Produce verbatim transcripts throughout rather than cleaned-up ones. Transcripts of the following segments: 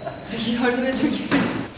Yardım edin ki.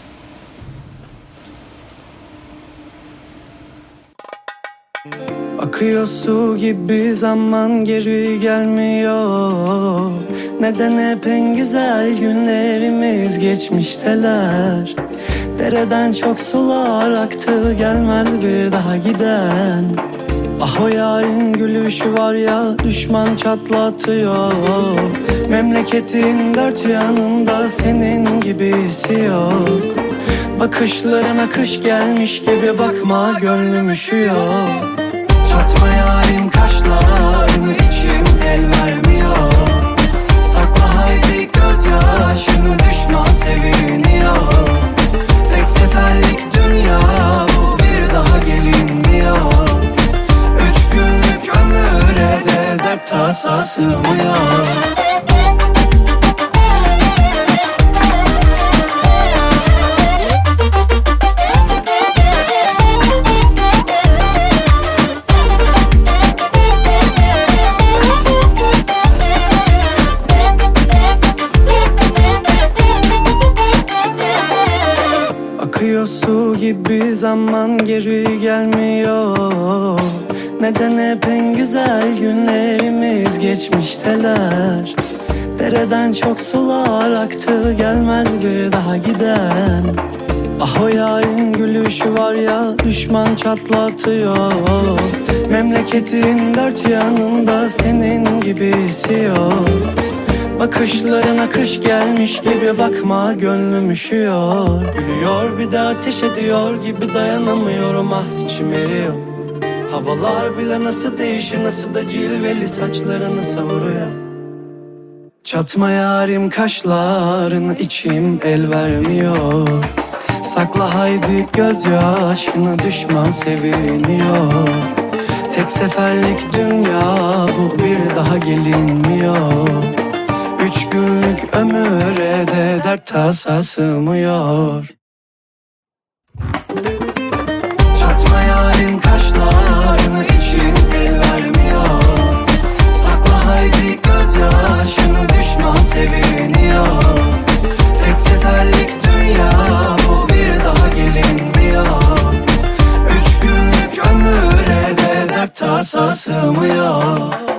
Akıyor su gibi zaman geri gelmiyor. Neden hep en güzel günlerimiz geçmişteler. Dereden çok sular aktı, gelmez bir daha giden. Ah o yarın gülüşü var ya, düşman çatlatıyor. Memleketin dört yanında senin gibisi yok. Bakışlarına kış gelmiş gibi bakma, gönlüm üşüyor. Çatma yarim kaşlarını, içim el vermiyor. Sakla haydi gözyaşını, düşman seviniyor. Tek seferlik dünya bu, bir daha gelinmiyor. Üç günlük ömüre de dert tasa sığmıyor. Akıyor su gibi zaman geri gelmiyor. Neden hep en güzel günlerimiz geçmişteler. Dereden çok sular aktı, gelmez bir daha giden. Ah o yarın gülüşü var ya, düşman çatlatıyor. Memleketin dört yanında senin gibisi yok. Bakışlarına kış gelmiş gibi bakma, gönlüm üşüyor. Gülüyor bir de ateş ediyor gibi, dayanamıyorum ah içim eriyor. Havalar bile nasıl değişir, nasıl da cilveli saçlarını savuruyor. Çatma yarim kaşlarını, içim el vermiyor. Sakla haydi gözyaşını, düşman seviniyor. Tek seferlik dünya bu, bir daha gelinmiyor. Üç günlük ömüre de dert tasa sığmıyor. Çatma yarim kaşlarını, içim el vermiyor. Sakla haydi gözyaşını, düşman seviniyor. Tek seferlik dünya bu, bir daha gelinmiyor. Üç günlük ömüre de dert tasa sığmıyor.